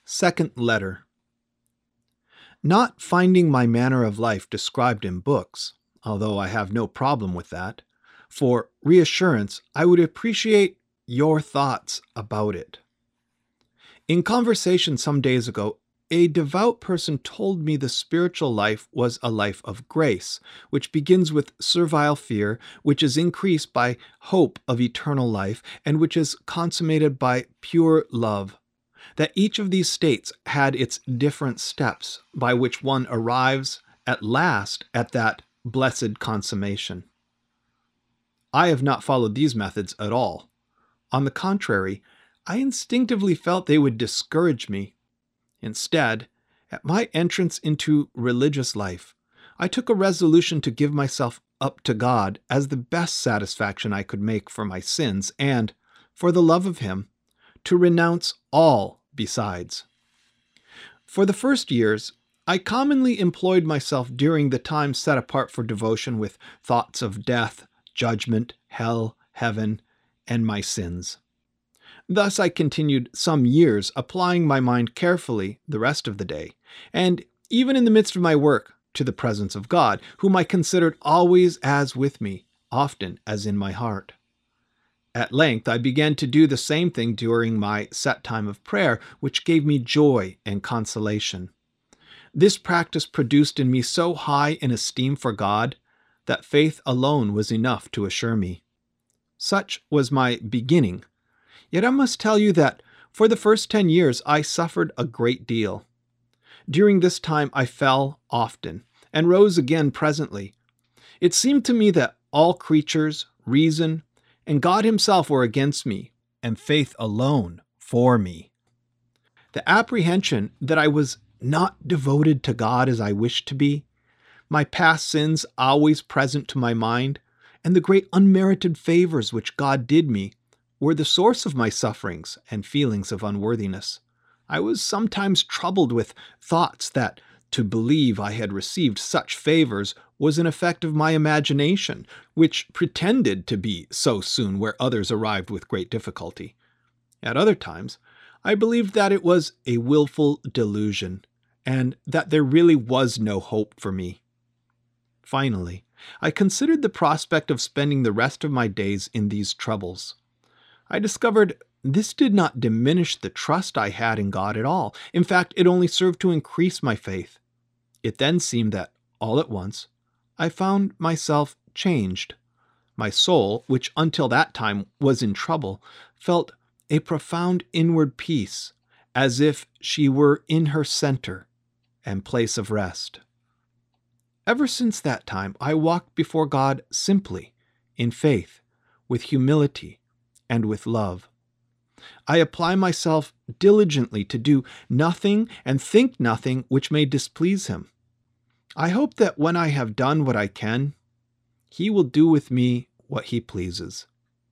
Second letter. Not finding my manner of life described in books, although I have no problem with that, for reassurance, I would appreciate your thoughts about it. In conversation some days ago, a devout person told me the spiritual life was a life of grace, which begins with servile fear, which is increased by hope of eternal life, and which is consummated by pure love. That each of these states had its different steps by which one arrives at last at that blessed consummation. I have not followed these methods at all. On the contrary, I instinctively felt they would discourage me. Instead, at my entrance into religious life, I took a resolution to give myself up to God as the best satisfaction I could make for my sins and, for the love of Him, to renounce all besides. For the first years, I commonly employed myself during the time set apart for devotion with thoughts of death, judgment, hell, heaven, and my sins. Thus I continued some years, applying my mind carefully the rest of the day, and even in the midst of my work, to the presence of God, whom I considered always as with me, often as in my heart. At length I began to do the same thing during my set time of prayer, which gave me joy and consolation. This practice produced in me so high an esteem for God that faith alone was enough to assure me. Such was my beginning. Yet I must tell you that for the first 10 years I suffered a great deal. During this time I fell often and rose again presently. It seemed to me that all creatures, reason, and God Himself were against me, and faith alone for me. The apprehension that I was not devoted to God as I wished to be, my past sins always present to my mind, and the great unmerited favors which God did me, were the source of my sufferings and feelings of unworthiness. I was sometimes troubled with thoughts that to believe I had received such favors was an effect of my imagination, which pretended to be so soon where others arrived with great difficulty. At other times, I believed that it was a willful delusion, and that there really was no hope for me. Finally, I considered the prospect of spending the rest of my days in these troubles. I discovered this did not diminish the trust I had in God at all. In fact, it only served to increase my faith. It then seemed that, all at once, I found myself changed. My soul, which until that time was in trouble, felt a profound inward peace, as if she were in her center and place of rest. Ever since that time, I walked before God simply, in faith, with humility, and with love. I apply myself diligently to do nothing and think nothing which may displease Him. I hope that when I have done what I can, He will do with me what He pleases.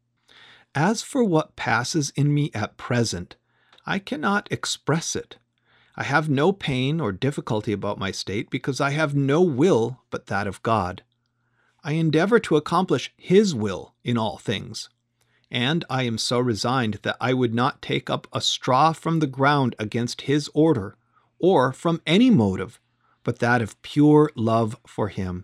As for what passes in me at present, I cannot express it. I have no pain or difficulty about my state because I have no will but that of God. I endeavor to accomplish His will in all things. And I am so resigned that I would not take up a straw from the ground against His order, or from any motive, but that of pure love for Him.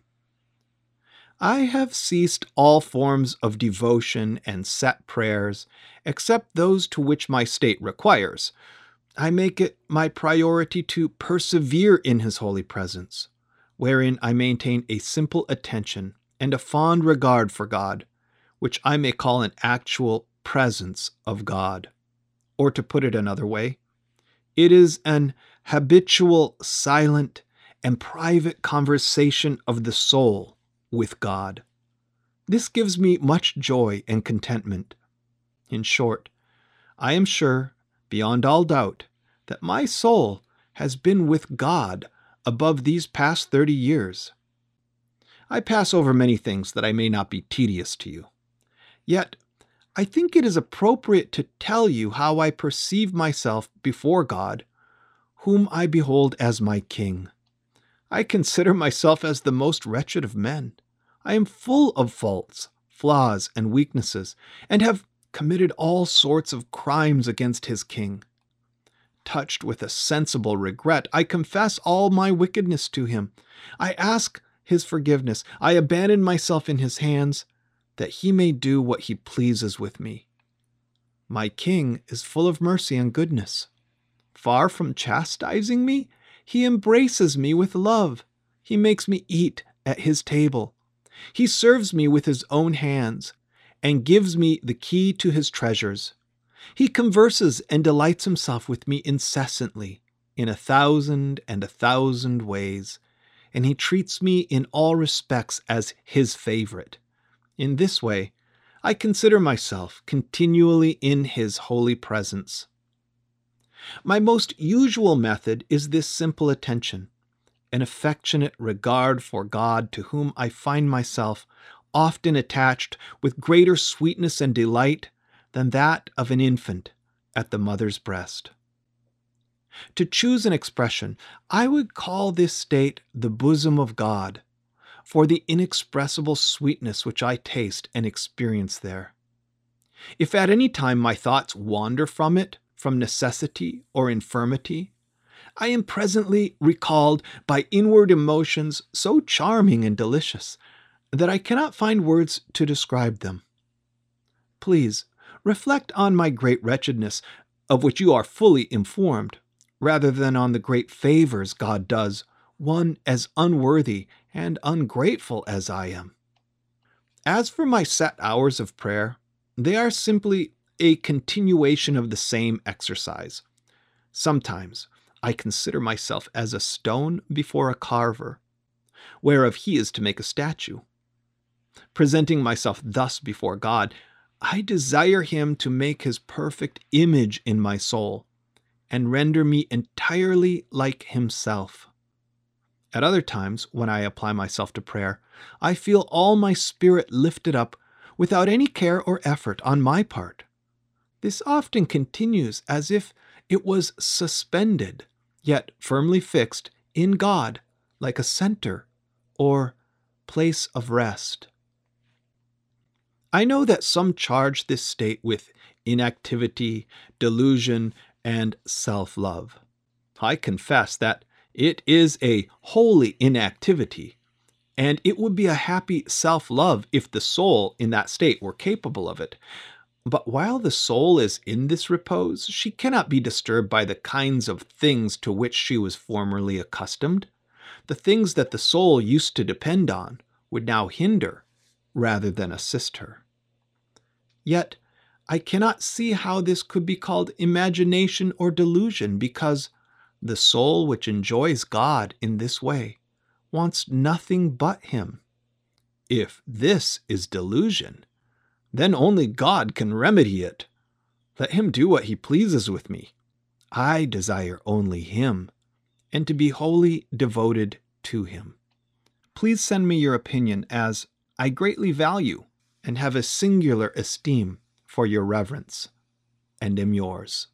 I have ceased all forms of devotion and set prayers, except those to which my state requires. I make it my priority to persevere in His holy presence, wherein I maintain a simple attention and a fond regard for God, which I may call an actual presence of God. Or to put it another way, it is an habitual, silent, and private conversation of the soul with God. This gives me much joy and contentment. In short, I am sure, beyond all doubt, that my soul has been with God above these past 30 years. I pass over many things that I may not be tedious to you. Yet, I think it is appropriate to tell you how I perceive myself before God, whom I behold as my King. I consider myself as the most wretched of men. I am full of faults, flaws, and weaknesses, and have committed all sorts of crimes against His King. touched with a sensible regret, I confess all my wickedness to him. I ask his forgiveness. I abandon myself in his hands, that he may do what he pleases with me. My King is full of mercy and goodness. Far from chastising me, he embraces me with love. He makes me eat at his table. He serves me with his own hands and gives me the key to his treasures. He converses and delights himself with me incessantly in 1,000 ways, and he treats me in all respects as his favorite. In this way, I consider myself continually in his holy presence. My most usual method is this simple attention, an affectionate regard for God, to whom I find myself often attached with greater sweetness and delight than that of an infant at the mother's breast. To choose an expression, I would call this state the bosom of God, for the inexpressible sweetness which I taste and experience there. If at any time my thoughts wander from it, from necessity or infirmity, I am presently recalled by inward emotions so charming and delicious that I cannot find words to describe them. Please reflect on my great wretchedness, of which you are fully informed, rather than on the great favors God does one as unworthy and ungrateful as I am. As for my set hours of prayer, they are simply a continuation of the same exercise. Sometimes I consider myself as a stone before a carver, whereof he is to make a statue. Presenting myself thus before God, I desire him to make his perfect image in my soul and render me entirely like himself. At other times, when I apply myself to prayer, I feel all my spirit lifted up without any care or effort on my part. This often continues as if it was suspended, yet firmly fixed in God, like a center or place of rest. I know that some charge this state with inactivity, delusion, and self-love. I confess that it is a holy inactivity, and it would be a happy self-love if the soul in that state were capable of it. But while the soul is in this repose, she cannot be disturbed by the kinds of things to which she was formerly accustomed. The things that the soul used to depend on would now hinder rather than assist her. Yet I cannot see how this could be called imagination or delusion, because the soul which enjoys God in this way wants nothing but him. If this is delusion, then only God can remedy it. Let him do what he pleases with me. I desire only him, and to be wholly devoted to him. Please send me your opinion, as I greatly value and have a singular esteem for your reverence, and am yours.